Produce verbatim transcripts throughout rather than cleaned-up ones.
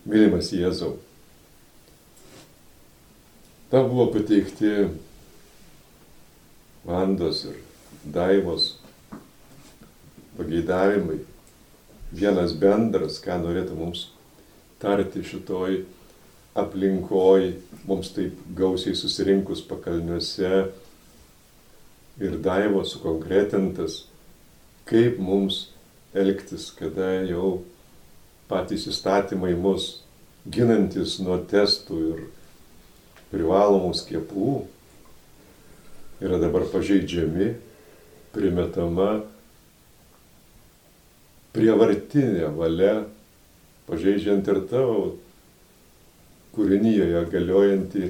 Mylimas Jėzau, tau buvo pateikti Vandos ir Daivos pageidavimai, vienas bendras, ką norėtų mums tarti šitoj aplinkoj, mums taip gausiai susirinkus pakalniuose ir Daivos sukonkretintas, kaip mums elgtis, kada jau patys įstatymai mus ginantis nuo testų ir privalomų skiepų yra dabar pažeidžiami, primetama prievartinė valia, pažeidžiant ir tavo kūrinyje galiojantį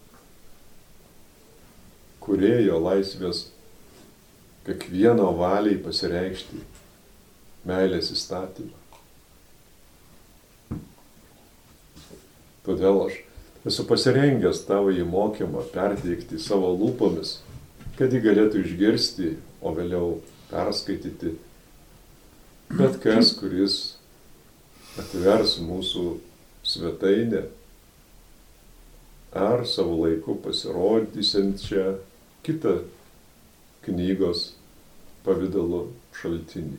kūrėjo laisvės kiekvieno valiai pasireikšti meilės įstatymą. Todėl aš esu pasirengęs tavo įmokymą perteikti savo lūpomis, kad jį galėtų išgirsti, o vėliau perskaityti bet kas, kuris atvers mūsų svetainę ar savo laiku pasirodysiančią kitą knygos pavidalo šaltinį.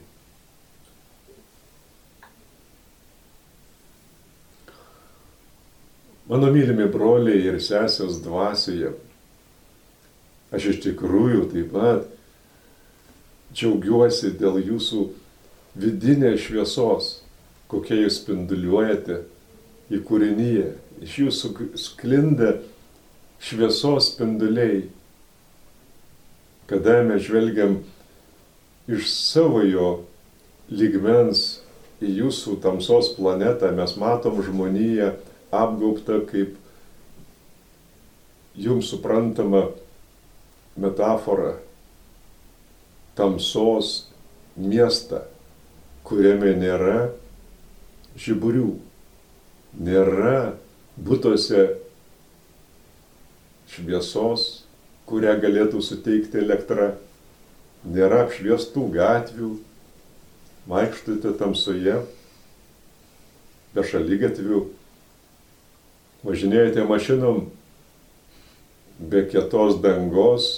Mano mylimi broliai ir sesės dvasioje, aš iš tikrųjų taip pat džiaugiuosi dėl jūsų vidinės šviesos, kokie jūs spinduliuojate į kūrinyje. Iš jūsų sklinda šviesos spinduliai, kada mes žvelgiam iš savojo lygmens į jūsų tamsos planetą, mes matom žmoniją apgaubta kaip jums suprantama metafora tamsos miestą, kuriame nėra žiburių, nėra butuose šviesos, kurią galėtų suteikti elektra, nėra apšviestų gatvių, vaikštote tamsoje, be šaligatvių, važinėjate mašinom be kietos dangos,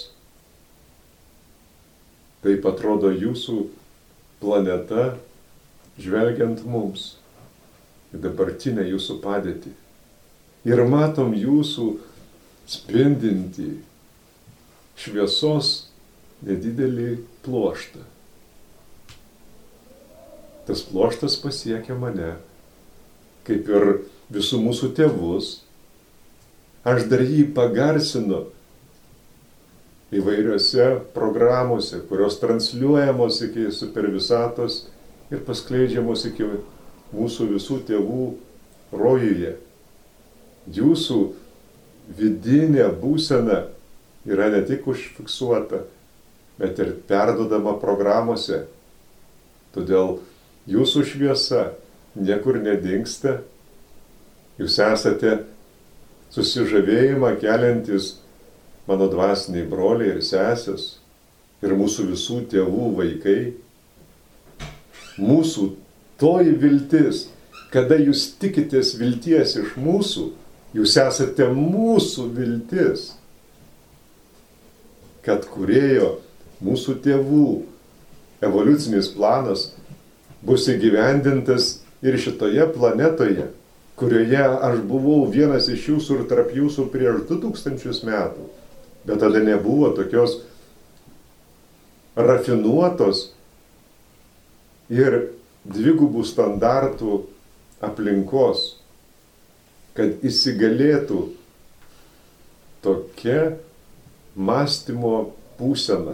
taip atrodo jūsų planeta, žvelgiant mums į dabartinę jūsų padėtį. Ir matom jūsų spindintį šviesos nedidelį pluoštą. Tas pluoštas pasiekia mane, kaip ir visų mūsų tėvus. Aš dar jį pagarsinu įvairiose programuose, kurios transliuojamos iki supervisatos ir paskleidžiamos iki mūsų visų tėvų rojuje. Jūsų vidinė būsena yra ne tik užfiksuota, bet ir perduodama programuose. Todėl jūsų šviesa niekur nedingsta. Jūs esate susižavėjimą keliantis mano dvasiniai broliai ir sesės ir mūsų visų tėvų vaikai. Mūsų toji viltis, kada jūs tikitės vilties iš mūsų, jūs esate mūsų viltis, kad kūrėjo mūsų tėvų evoliucinis planas bus įgyvendintas ir šitoje planetoje, kurioje aš buvau vienas iš jūsų ir tarp jūsų prieš du tūkstančius metų. Bet tada nebuvo tokios rafinuotos ir dvigubų standartų aplinkos, kad įsigalėtų tokia mąstymo būsena.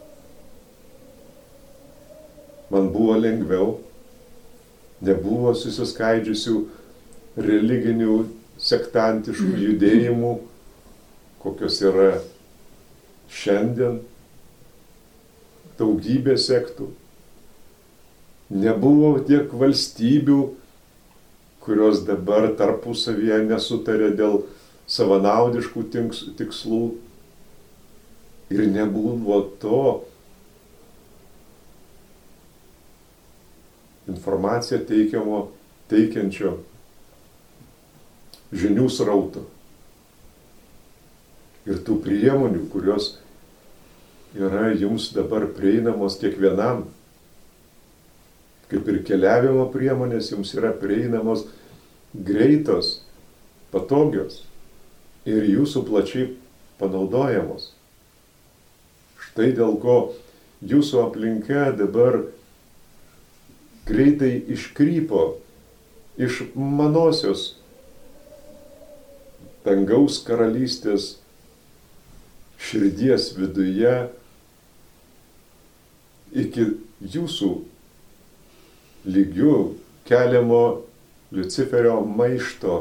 Man buvo lengviau, nebuvo susiskaidžiusių religinių sektantiškų judėjimų, kokios yra šiandien, daugybė sektų. Nebuvo tiek valstybių, kurios dabar tarpusavyje nesutarė dėl savanaudiškų tikslų. Ir nebuvo to informaciją teikiamo, teikiančio žinių srauto ir tų priemonių, kurios yra jums dabar prieinamos kiekvienam, kaip ir keliavimo priemonės jums yra prieinamos greitos, patogios ir jūsų plačiai panaudojamos. Štai dėl ko jūsų aplinka dabar greitai iškrypo iš manosios dangaus karalystės širdies viduje iki jūsų lygių keliamo Liuciferio maišto.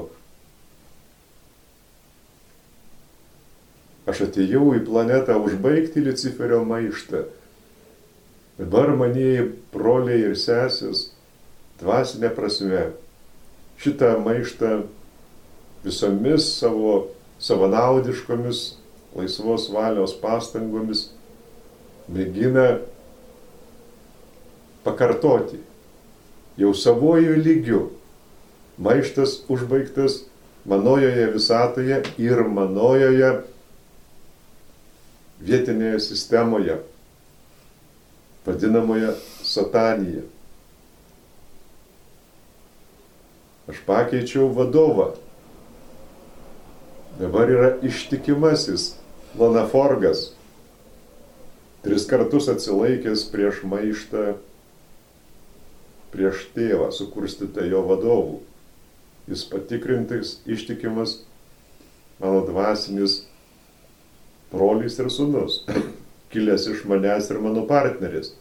Aš atėjau į planetą užbaigti Liuciferio maištą. Dabar manieji broliai ir sesės dvasinė prasme šitą maištą visomis savo savanaudiškomis laisvos valios pastangomis mėgina pakartoti. Jau savojų lygių maištas užbaigtas manojoje visatoje ir manojoje vietinėje sistemoje, vadinamoje satanija. Aš pakeičiau vadovą. Dabar yra ištikimasis Lanaforgas, tris kartus atsilaikęs prieš maištą, prieš tėvą, sukurstytą jo vadovų. Jis patikrintas, ištikimas, mano dvasinis brolis ir sūnus, kilęs iš manęs ir mano partneris.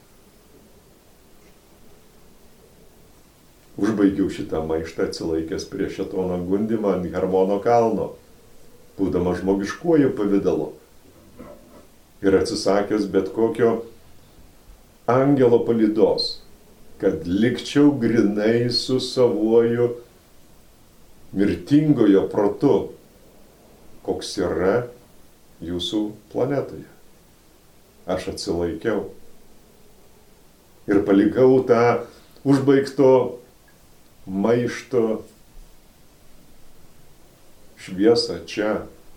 Užbaigiau šitą maištą atsilaikęs prieš šėtono gundymą ant Hermono kalno, būdamas žmogiškuoju pavidalu ir atsisakęs bet kokio angelo palydos, kad likčiau grinai su savuoju mirtingojo protu, koks yra jūsų planetoje. Aš atsilaikiau ir palikau tą užbaigto maišto šviesą čia,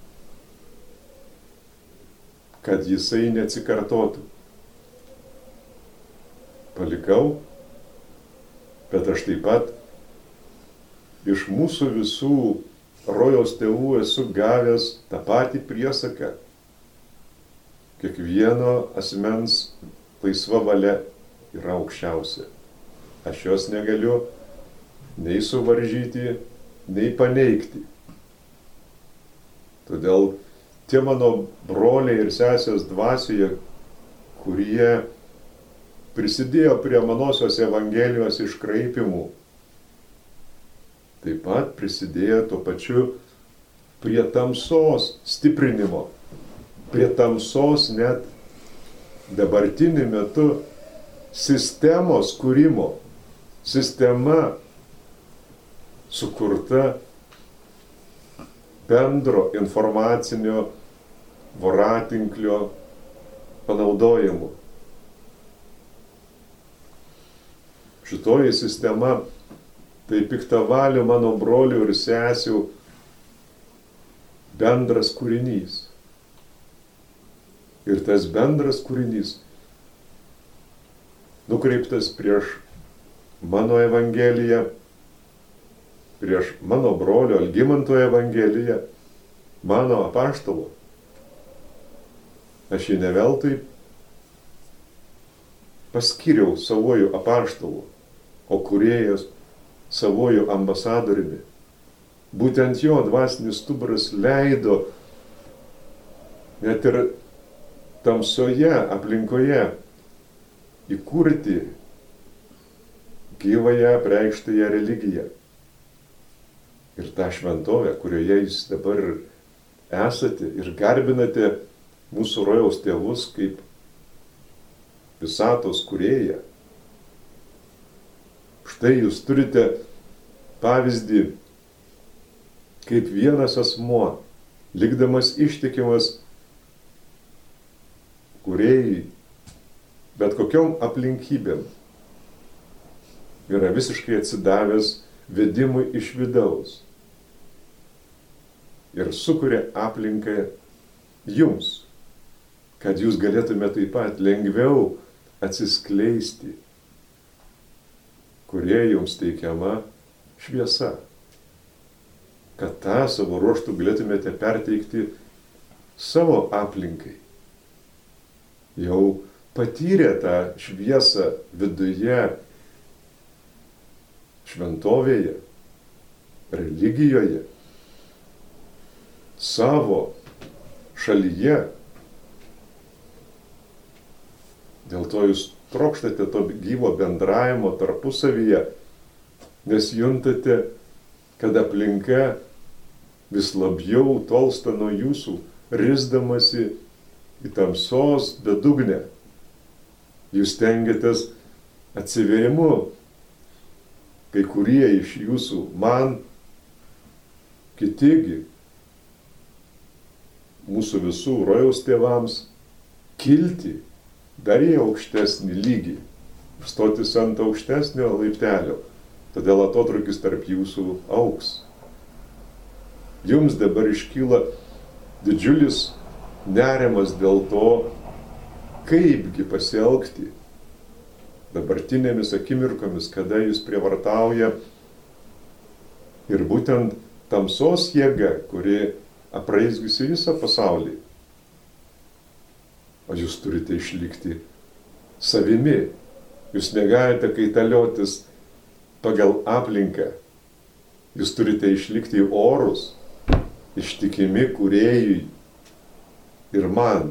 kad jisai neatsikartotų. Palikau, bet aš taip pat iš mūsų visų rojaus tėvų esu gavęs tą patį priesaką. Kiekvieno asmens laisva valia yra aukščiausia. Aš jos negaliu nei suvaržyti, nei paneigti. Todėl tie mano broliai ir sesės dvasioje, kurie prisidėjo prie manosios Evangelijos iškraipimų, taip pat prisidėjo tuo pačiu prie tamsos stiprinimo, prie tamsos net dabartiniu metu sistemos kūrimo. Sistema sukurta bendro informacinio voratinklio panaudojimu. Šitoji sistema tai piktavalių mano brolių ir sesių bendras kūrinys. Ir tas bendras kūrinys nukreiptas prieš mano Evangeliją, prieš mano brolio Algimanto Evangeliją, mano apaštalo. Aš jį neveltui paskyriau savojų apaštalų, o kūrėjas savojų ambasadoriumi. Būtent jo dvasinis stuburas leido net ir tamsoje aplinkoje įkurti gyvąją apreikštąją religiją. Ir tą šventovę, kurioje jūs dabar esate ir garbinate mūsų rojaus tėvus kaip visatos kūrėją. Štai jūs turite pavyzdį, kaip vienas asmuo, likdamas ištikimas kūrėjai, bet kokiom aplinkybėm, yra visiškai atsidavęs vedimui iš vidaus. ir sukuria aplinką jums, kad jūs galėtume taip pat lengviau atsiskleisti, kurie jums teikiama šviesa, kad tą savo ruoštų galėtumėte perteikti savo aplinkai. Jau patyrė tą šviesą viduje, šventovėje, religijoje, savo šalyje. Dėl to jūs trokštate to gyvo bendravimo tarpusavyje, nes juntate, kad aplinka vis labiau tolsta nuo jūsų, risdamasi į tamsos bedugnę. Jūs tengiatės atsivėrimu, kai kurie iš jūsų man, kitigi, mūsų visų rojaus tėvams, kilti dar į aukštesnį lygį, stotis ant aukštesnio laiptelio, todėl atotrukis tarp jūsų augs. Jums dabar iškyla didžiulis nerimas dėl to, kaipgi pasielgti dabartinėmis akimirkomis, kada jūs prievartauja ir būtent tamsos jėga, kuri apraizgiusi visą pasaulį. O jūs turite išlikti savimi. Jūs negalite kaitaliotis pagal aplinką. Jūs turite išlikti orus, ištikimi kūrėjui ir man,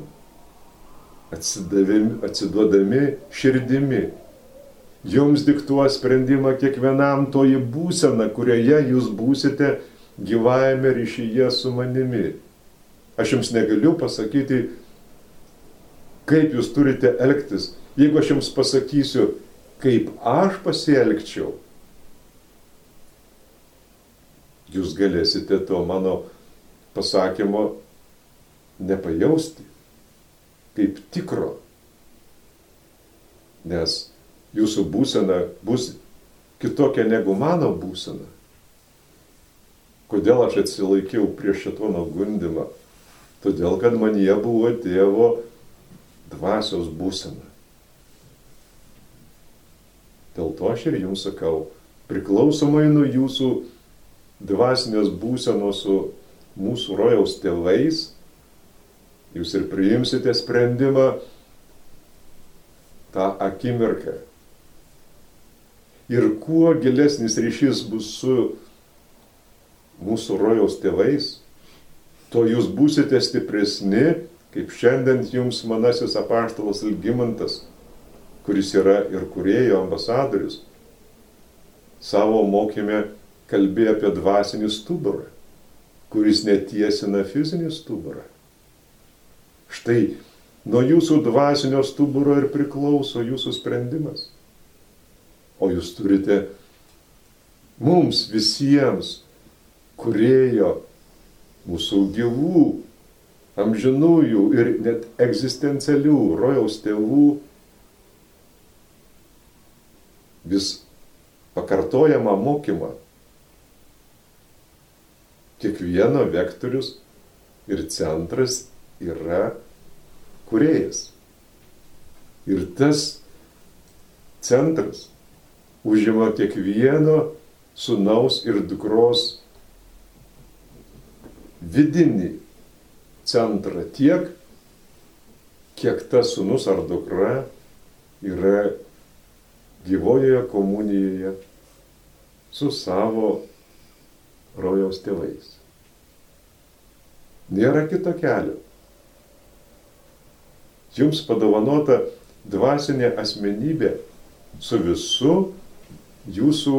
atsiduodami širdimi. Jums diktuos sprendimą kiekvienam toji būsena, kurioje jūs būsite gyvajame ryšyje su manimi. Aš jums negaliu pasakyti, kaip jūs turite elgtis. Jeigu aš jums pasakysiu, kaip aš pasielgčiau, jūs galėsite to mano pasakymo nepajausti kaip tikro, nes jūsų būsena bus kitokia negu mano būsena. Kodėl aš atsilaikiau prieš šėtono gundymą? Todėl, kad manyje buvo tėvo dvasios būsena. Dėl to aš ir jums sakau, priklausomai nuo jūsų dvasinės būsenos su mūsų rojaus tėvais, jūs ir priimsite sprendimą tą akimirką. Ir kuo gilesnis ryšys bus su mūsų rojaus tėvais, to jūs būsite stipresni, kaip šiandien jums manasis apaštalas Algimantas, kuris yra ir kūrėjo ambasadorius, savo mokyme kalbėjo apie dvasinį stuburą, kuris netiesina fizinį stuburą. Štai nuo jūsų dvasinio stuburo ir priklauso jūsų sprendimas. O jūs turite mums visiems kūrėjo, mūsų gyvų, amžinųjų ir net egzistencialių rojaus tėvų vis pakartojamą mokymą. Kiekvieno vektorius ir centras yra kūrėjas. Ir tas centras užima kiekvieno sūnaus ir dukros vidinį centrą tiek, kiek tas sūnus ar dukra yra gyvojoje komunijoje su savo rojaus tėvais. Nėra kito kelio. Jums padovanota dvasinė asmenybė su visu jūsų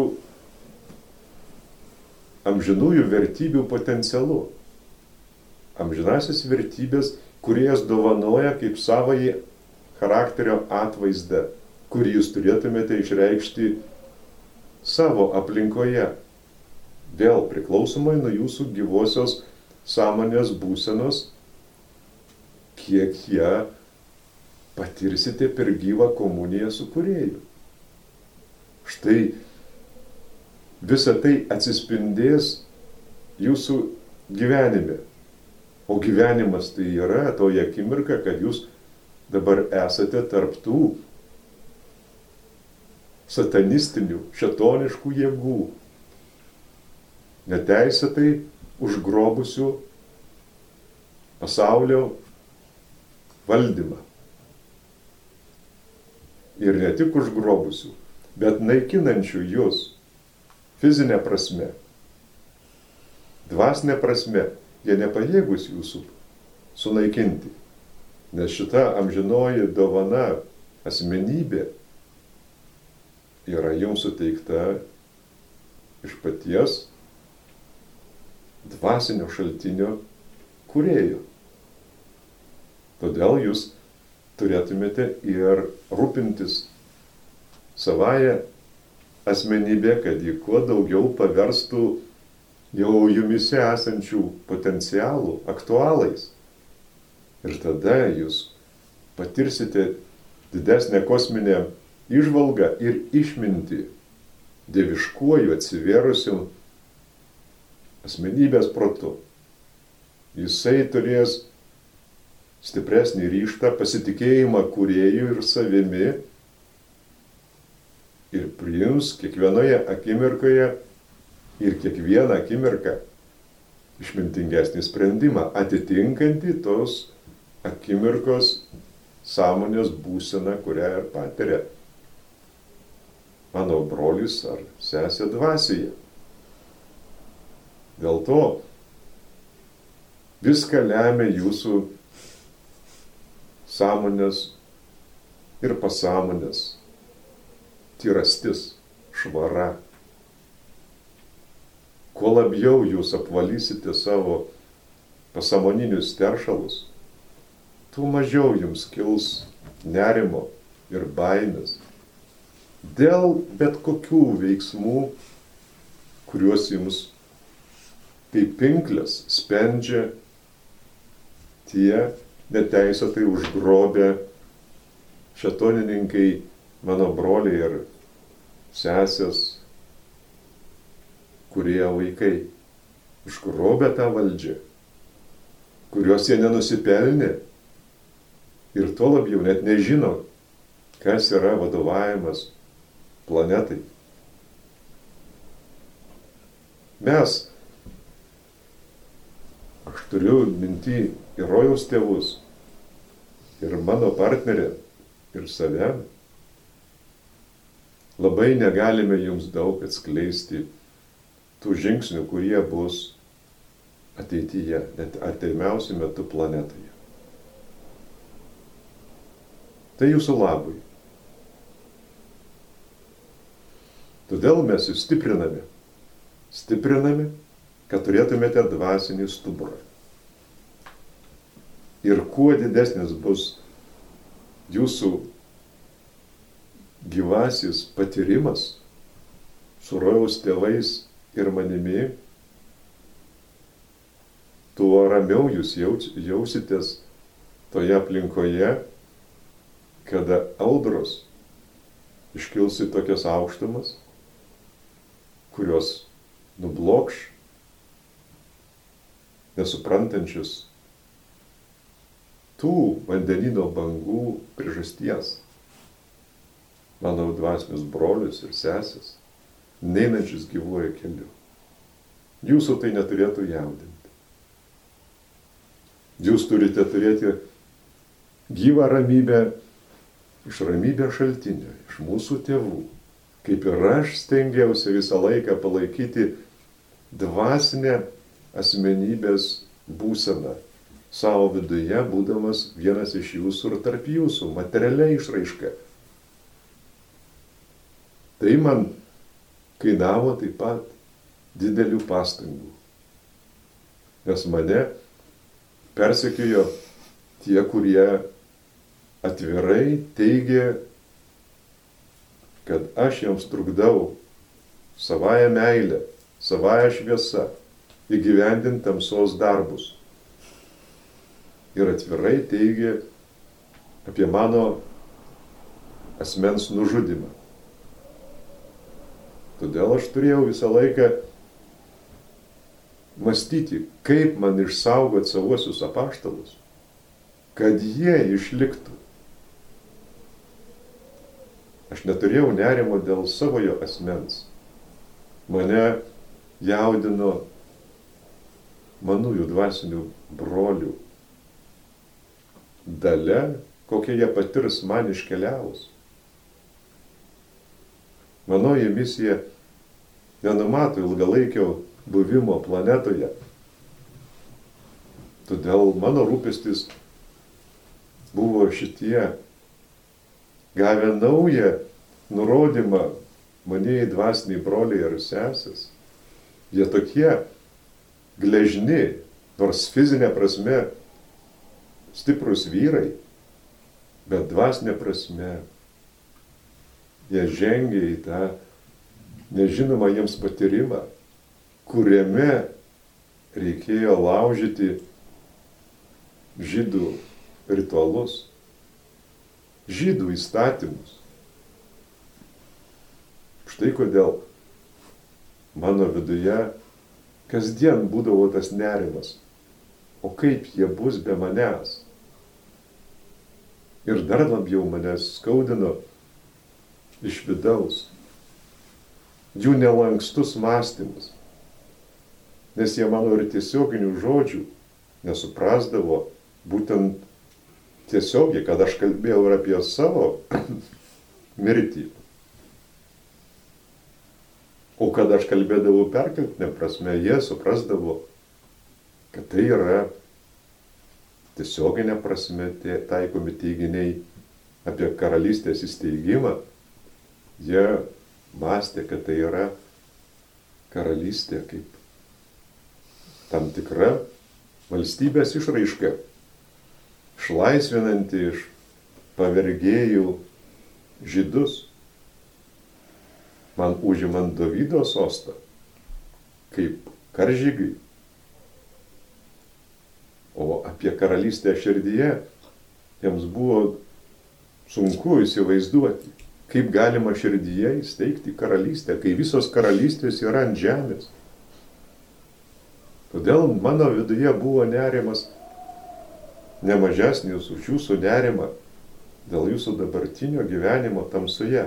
amžinųjų vertybių potencialu. Amžinasis vertybės, kurijas dovanoja kaip savąjį charakterio atvaizdą, kurį jūs turėtumėte išreikšti savo aplinkoje. Vėl priklausomai nuo jūsų gyvosios sąmonės būsenos, kiek ją patirsite per gyvą komuniją su kūrėju. Štai visa tai atsispindės jūsų gyvenime. O gyvenimas tai yra toje akimirka, kad jūs dabar esate tarptų satanistinių, šėtoniškų jėgų, neteisėtai užgrobusių pasaulio valdymą. Ir ne tik užgrobusių, bet naikinančių jūs fizinė prasme, dvasinė prasme, jie nepajėgus jūsų sunaikinti. Nes šita amžinoji dovana, asmenybė, yra jums suteikta iš paties dvasinio šaltinio kūrėjo. Todėl jūs turėtumėte ir rūpintis savaja asmenybė, kad ji kuo daugiau paverstų jau jumise esančių potencialų aktualais. Ir tada jūs patirsite didesnę kosminę įžvalgą ir išmintį dieviškuoju atsivėrusiu asmenybės protu. Jisai turės stipresnį ryžtą, pasitikėjimą kūrėjų ir savimi ir priims kiekvienoje akimirkoje ir kiekvieną akimirką išmintingesnį sprendimą, atitinkantį tos akimirkos sąmonės būseną, kurią ir patiria mano brolis ar sesė dvasioje. Dėl to viską lemia jūsų sąmonės ir pasąmonės tyrastis, švara. Kuo labiau jūs apvalysite savo pasąmoninius teršalus, tuo mažiau jums kils nerimo ir baimės dėl bet kokių veiksmų, kuriuos jums kaip pinklės spendžia tie neteisėtai užgrobę šėtonininkai, mano broliai ir sesės, kurie vaikai užgrobę tą valdžią, kurios jie nenusipelnė ir tuo labiau net nežino, kas yra vadovavimas planetai. Mes, aš turiu minty ir rojaus tėvus, ir mano partnerę, ir save, labai negalime jums daug atskleisti tų žingsnių, kurie bus ateityje, net artimiausiu metu planetoje. Tai jūsų labui. Todėl mes jūs stipriname. Stipriname, kad turėtumėte dvasinį stuburą. Ir kuo didesnis bus jūsų gyvasis patyrimas su rojaus tėvais ir manimi, tuo ramiau jūs jausitės toje aplinkoje, kada audros iškils į tokias aukštumas, kurios nublokš nesuprantančius tų vandenino bangų priežasties. Mano dvasinius brolius ir sesės, neinančius gyvuoju keliu. Jūsų tai neturėtų jaudinti. Jūs turite turėti gyvą ramybę iš ramybės šaltinio, iš mūsų tėvų. Kaip ir aš stengiausi visą laiką palaikyti dvasinę asmenybės būseną savo viduje, būdamas vienas iš jūsų ir tarp jūsų, materialia išraiška. Tai man kainavo taip pat didelių pastangų, nes mane persekiojo tie, kurie atvirai teigė, kad aš jiems trukdau savąją meilę, savąją šviesą įgyvendinti tamsos darbus. Ir atvirai teigė apie mano asmens nužudymą. Todėl aš turėjau visą laiką mąstyti, kaip man išsaugoti savuosius apaštalus, kad jie išliktų. Aš neturėjau nerimo dėl savojo asmens. Mane jaudino manųjų dvasinių brolių dalia, kokie jie patirs man iškeliavus. Manoji misija nenumato ilgalaikio buvimo planetoje. Todėl mano rūpestis buvo šitie, gavę naują nurodymą manieji dvasiniai broliai ir sesės. Jie tokie gležni, nors fizinė prasme stiprus vyrai, bet dvasinė prasme jie žengia į tą nežinomą jiems patyrimą, kuriame reikėjo laužyti žydų ritualus, žydų įstatymus. Štai kodėl mano viduje kasdien būdavo tas nerimas, o kaip jie bus be manęs. Ir dar labiau mane skaudino iš vidaus jų nelankstus mąstymus, nes jie mano ir tiesioginių žodžių nesuprasdavo, būtent tiesiogiai, kad aš kalbėjau ir apie savo mirtį. O kad aš kalbėdavau perkeltinę prasme, jie suprasdavo, kad tai yra tiesioginė prasme tie taikomi teiginiai apie karalystės įsteigimą. Jie mąstė, kad tai yra karalystė kaip tam tikra valstybės išraiška, išlaisvinanti iš pavergėjų žydus. Man užimant Dovydo sostą, kaip karžygiui. O apie karalystę širdyje jiems buvo sunku įsivaizduoti, kaip galima širdyje įsteigti karalystę, kai visos karalystės yra ant žemės. Todėl mano viduje buvo nerimas nemažesnis už jūsų nerimą dėl jūsų dabartinio gyvenimo tamsoje.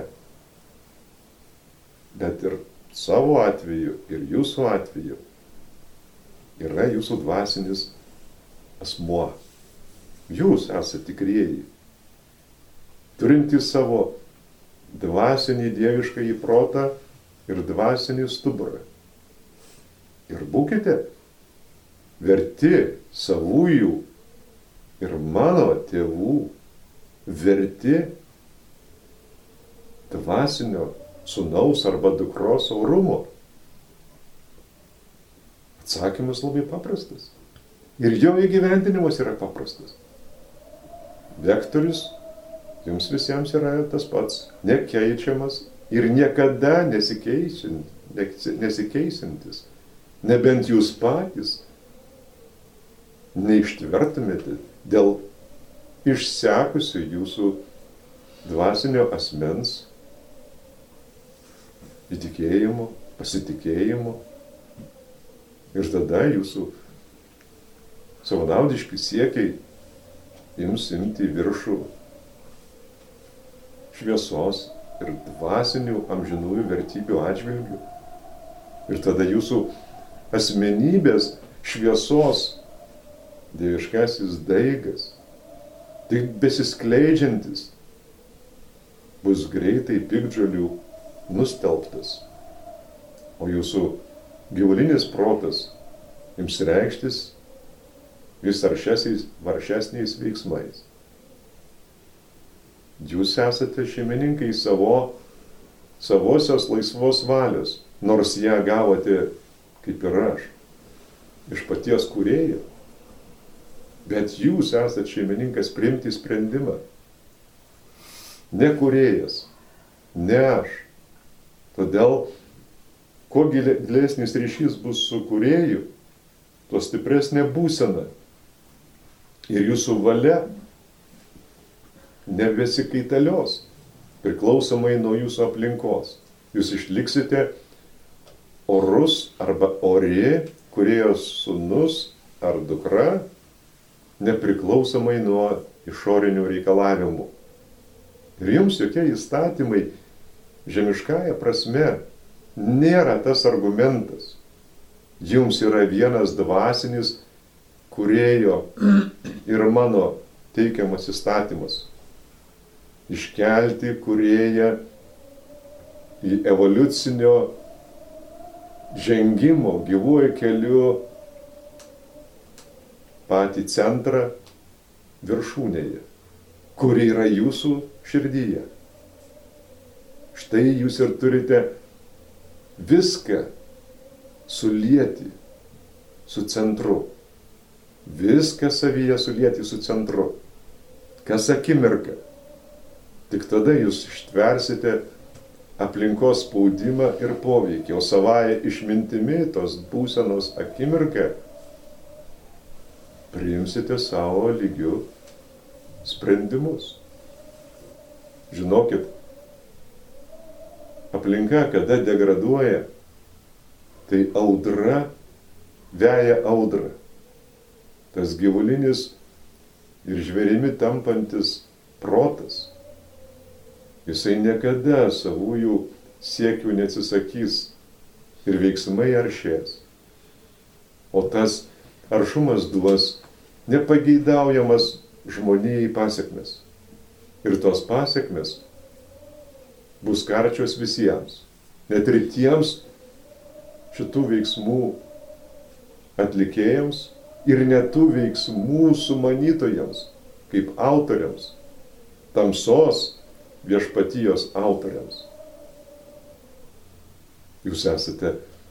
Bet ir savo atveju, ir jūsų atveju yra jūsų dvasinis asmuo. Jūs esate tikrieji, turintys savo dvasinį dieviškąjį protą ir dvasinį stuburą. Ir būkite verti savųjų ir mano tėvų, verti dvasinio sūnaus arba dukros orumo. Atsakymas labai paprastas. Ir jo įgyvendinimas yra paprastas. Vektorius jums visiems yra tas pats, nekeičiamas ir niekada nesikeisintis. Nebent jūs patys neištvertumėte dėl išsekusio jūsų dvasinio asmens įtikėjimo, pasitikėjimo. Ir tada jūsų savanaudiški siekiai ims imti viršų šviesos ir dvasinių amžinųjų vertybių atžvilgių. Ir tada jūsų asmenybės šviesos dieviškasis daigas, tik besiskleidžiantis, bus greitai piktžolių nustelbtas, o jūsų gyvulinis protas ims reikštis vis aršesniais veiksmais. Jūs esate šeimininkai savo, savosios laisvos valios, nors ją gavote, kaip ir aš, iš paties kūrėjo. Bet jūs esate šeimininkas priimti sprendimą. Ne kūrėjas, ne aš. Todėl, kuo gilesnis ryšys bus su kūrėju, tuo stipresnė būsena. Ir jūsų valia nebesikaitalios, priklausomai nuo jūsų aplinkos. Jūs išliksite orus arba ori, kūrėjo sūnus ar dukra, nepriklausomai nuo išorinių reikalavimų. Ir jums jokie įstatymai žemiškąja prasme nėra tas argumentas. Jums yra vienas dvasinis kūrėjo ir mano teikiamas įstatymas. Iškelti kūrėją į evoliucinio žengimo gyvuoju keliu patį centrą viršūnėje, kuri yra jūsų širdyje. Štai jūs ir turite viską sulieti su centru. Viską savyje sulieti su centru. Kas akimirka. Tik tada jūs ištversite aplinkos spaudimą ir poveikį, o savąją išmintimi tos būsenos akimirką priimsite savo lygių sprendimus. Žinokit, aplinka, kada degraduoja, tai audra veja audrą. Tas gyvulinis ir žvėrimi tampantis protas, jisai niekada savųjų siekių neatsisakys ir veiksmai aršės. O tas aršumas duos nepageidaujamas žmonijai pasekmes. Ir tos pasekmes bus karčios visiems. Net ir tiems šitų veiksmų atlikėjams ir netų veiksmų sumanytojams, kaip autoriams, tamsos viešpatijos autoriams. Jūs esate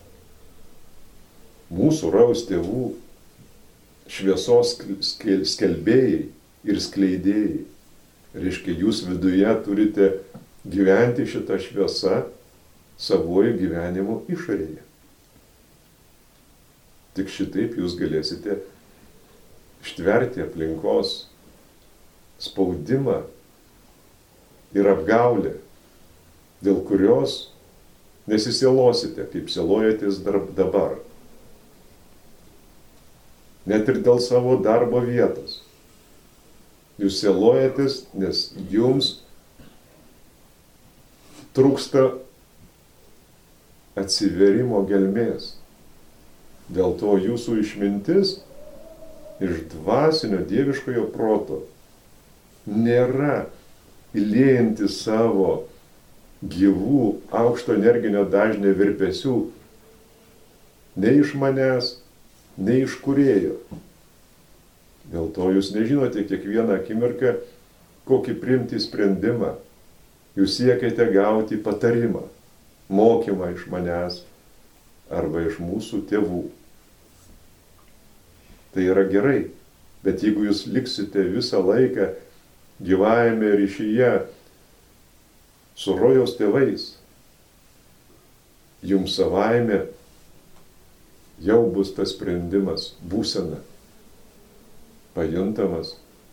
mūsų raus tėvų šviesos skelbėjai ir skleidėjai. Reiškia, jūs viduje turite gyventi šitą šviesą savojų gyvenimu išorėje. Tik šitaip jūs galėsite ištverti aplinkos spaudimą ir apgaulę, dėl kurios nesisielosite, kaip sielojatės dabar. Net ir dėl savo darbo vietos. Jūs sielojatės, nes jums trūksta atsiverimo gelmės. Dėl to jūsų išmintis iš dvasinio dieviškojo proto nėra įliejanti savo gyvų aukšto energinio dažnio virpesių nei iš manęs, nei iš kūrėjo. Dėl to jūs nežinote kiekvieną akimirką, kokį priimti sprendimą. Jūs siekiate gauti patarimą, mokymą iš manęs arba iš mūsų tėvų. Tai yra gerai, bet jeigu jūs liksite visą laiką gyvajame ryšyje su rojaus tėvais, jums savaime jau bus tas sprendimas, būsena, pajuntamas.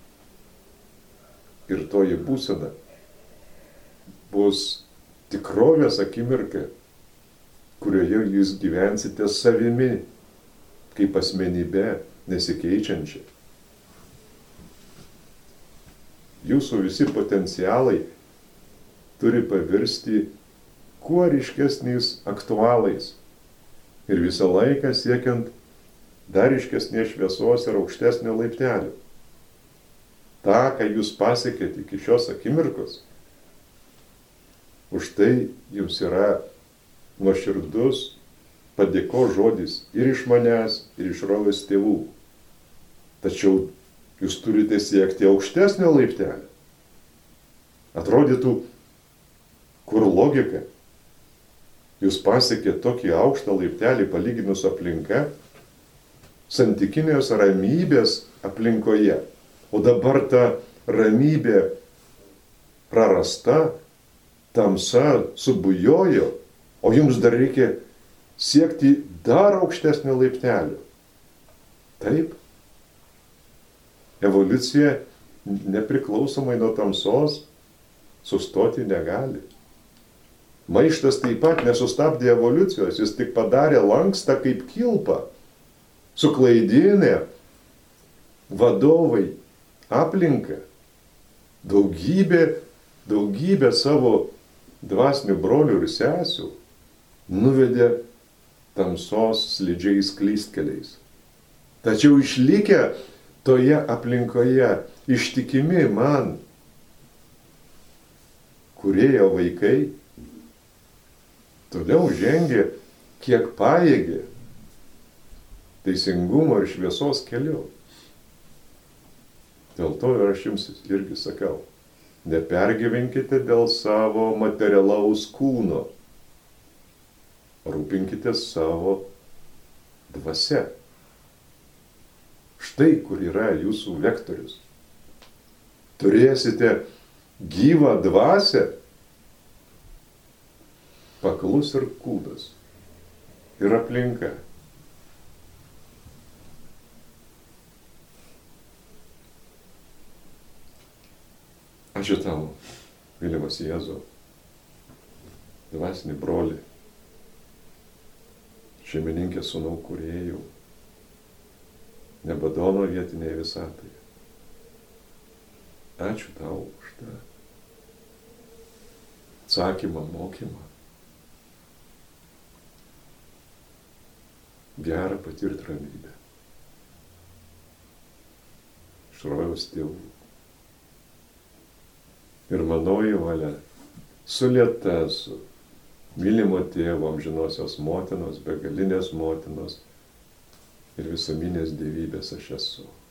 Ir toji būsena bus tikrovės akimirka, kurioje jūs gyvensite savimi, kaip asmenybė nesikeičiančia. Jūsų visi potencialai turi pavirsti kuo ryškesniais aktualais ir visą laiką siekiant dar ryškesnės šviesos ir aukštesnio laiptelio. Ta, ką jūs pasiekėte iki šios akimirkos, už tai jums yra nuoširdus padėkos žodis ir iš manęs, ir iš rojaus tėvų. Tačiau jūs turite siekti aukštesnio laiptelio. Atrodytų, kur logika? Jūs pasiekėte tokį aukštą laiptelį palyginus aplinka, santykinės ramybės aplinkoje. O dabar ta ramybė prarasta, tamsa subujojo, o jums dar reikia siekti dar aukštesnio laiptelio. Taip. Evoliucija nepriklausomai nuo tamsos sustoti negali. Maištas taip pat nesustabdė evoliucijos, jis tik padarė lankstą kaip kilpą suklaidinę vadovai aplinką, daugybė, daugybė savo dvasinių brolių ir sesių nuvedė tamsos slidžiais klystkeliais. Tačiau išlikę toje aplinkoje, ištikimi man, kūrėjo vaikai, toliau žengė, kiek pajėgė, teisingumo ir šviesos keliu. Dėl to ir aš jums irgi sakau, nepergyvenkite dėl savo materialaus kūno, rūpinkite savo dvasia. Štai kur yra jūsų vektorius. Turėsite gyvą dvasią, paklus ir kūnas, ir aplinka. Ačiū tau, mylimas Jėzau, dvasinį brolį, šeimininkė sūnau kūrėjų, nebadono vietinėje visatoje. Ačiū tau už tą atsakymą, mokymą. Gera patirti ramybę. Iš rojaus tėvų. Ir manoji valia sulieta su mylimo tėvo amžinosios motinos, begalinės motinos ir visuminės dievybės aš esu.